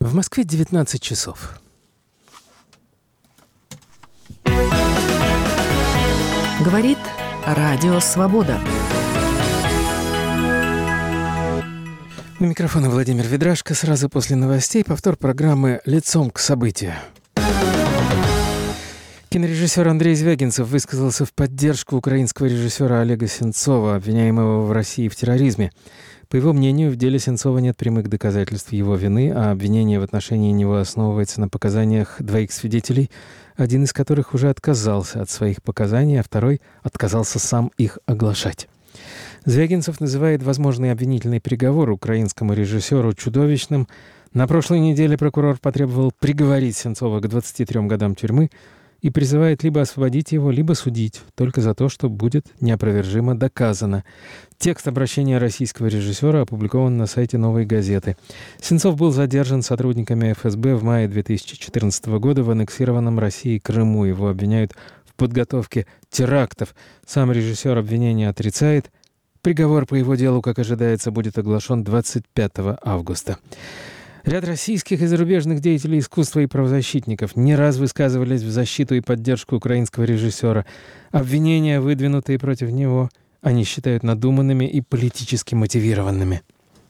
В Москве 19 часов. Говорит Радио Свобода. У микрофона Владимир Ведрашко. Сразу после новостей повтор программы «Лицом к событию». Кинорежиссер Андрей Звягинцев высказался в поддержку украинского режиссера Олега Сенцова, обвиняемого в России в терроризме. По его мнению, в деле Сенцова нет прямых доказательств его вины, а обвинение в отношении него основывается на показаниях двоих свидетелей, один из которых уже отказался от своих показаний, а второй отказался сам их оглашать. Звягинцев называет возможный обвинительный приговор украинскому режиссеру чудовищным. На прошлой неделе прокурор потребовал приговорить Сенцова к 23 годам тюрьмы и призывает либо освободить его, либо судить, только за то, что будет неопровержимо доказано. Текст обращения российского режиссера опубликован на сайте «Новой газеты». Сенцов был задержан сотрудниками ФСБ в мае 2014 года в аннексированном Россией Крыму. Его обвиняют в подготовке терактов. Сам режиссер обвинения отрицает. Приговор по его делу, как ожидается, будет оглашен 25 августа. Ряд российских и зарубежных деятелей искусства и правозащитников не раз высказывались в защиту и поддержку украинского режиссера. Обвинения, выдвинутые против него, они считают надуманными и политически мотивированными.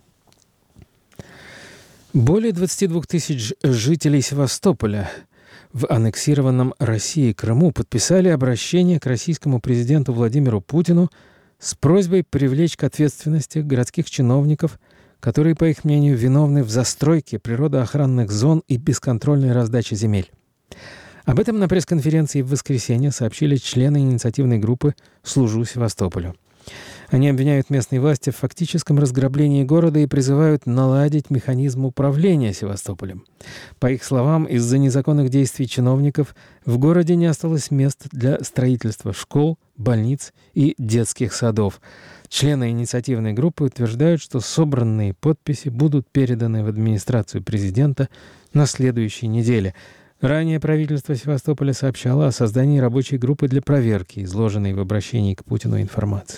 Более 22 тысяч жителей Севастополя в аннексированном Россией Крыму подписали обращение к российскому президенту Владимиру Путину с просьбой привлечь к ответственности городских чиновников, которые, по их мнению, виновны в застройке природоохранных зон и бесконтрольной раздаче земель. Об этом на пресс-конференции в воскресенье сообщили члены инициативной группы «Служу Севастополю». Они обвиняют местные власти в фактическом разграблении города и призывают наладить механизм управления Севастополем. По их словам, из-за незаконных действий чиновников в городе не осталось мест для строительства школ, больниц и детских садов. Члены инициативной группы утверждают, что собранные подписи будут переданы в администрацию президента на следующей неделе. Ранее правительство Севастополя сообщало о создании рабочей группы для проверки, изложенной в обращении к Путину информации.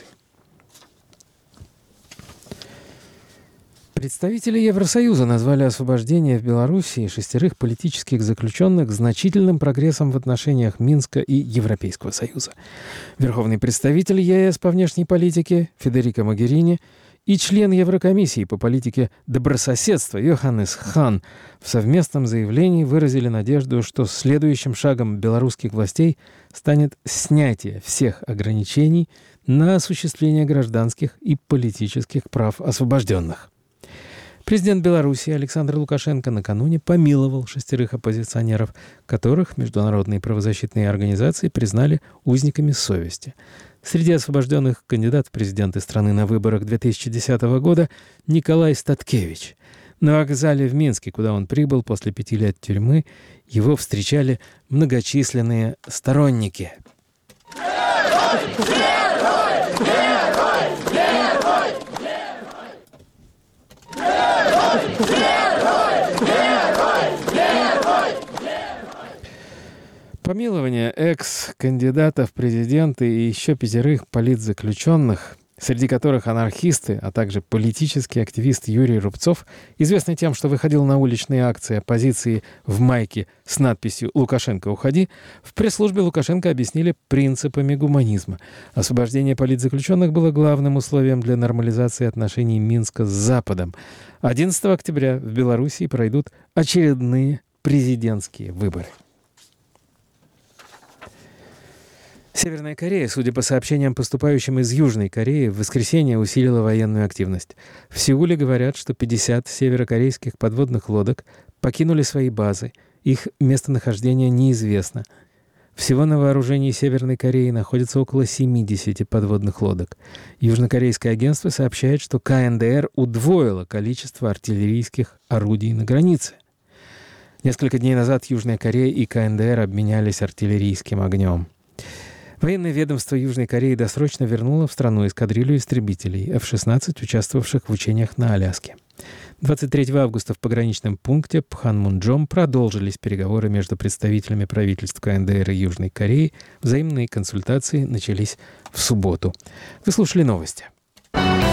Представители Евросоюза назвали освобождение в Белоруссии 6 политических заключенных значительным прогрессом в отношениях Минска и Европейского Союза. Верховный представитель ЕС по внешней политике Федерико Могерини и член Еврокомиссии по политике добрососедства Йоханнес Хан в совместном заявлении выразили надежду, что следующим шагом белорусских властей станет снятие всех ограничений на осуществление гражданских и политических прав освобожденных. Президент Беларуси Александр Лукашенко накануне помиловал 6 оппозиционеров, которых международные правозащитные организации признали узниками совести. Среди освобожденных кандидат в президенты страны на выборах 2010 года Николай Статкевич. На вокзале в Минске, куда он прибыл после 5 лет тюрьмы, его встречали многочисленные сторонники. Помилование экс-кандидата в президенты и еще 5 политзаключенных, среди которых анархисты, а также политический активист Юрий Рубцов, известный тем, что выходил на уличные акции оппозиции в майке с надписью «Лукашенко, уходи», в пресс-службе Лукашенко объяснили принципами гуманизма. Освобождение политзаключенных было главным условием для нормализации отношений Минска с Западом. 11 октября в Белоруссии пройдут очередные президентские выборы. Северная Корея, судя по сообщениям, поступающим из Южной Кореи, в воскресенье усилила военную активность. В Сеуле говорят, что 50 северокорейских подводных лодок покинули свои базы. Их местонахождение неизвестно. Всего на вооружении Северной Кореи находится около 70 подводных лодок. Южнокорейское агентство сообщает, что КНДР удвоило количество артиллерийских орудий на границе. Несколько дней назад Южная Корея и КНДР обменялись артиллерийским огнем. Военное ведомство Южной Кореи досрочно вернуло в страну эскадрилью истребителей F-16, участвовавших в учениях на Аляске. 23 августа в пограничном пункте Пханмунджом продолжились переговоры между представителями правительств КНДР и Южной Кореи. Взаимные консультации начались в субботу. Вы слушали новости.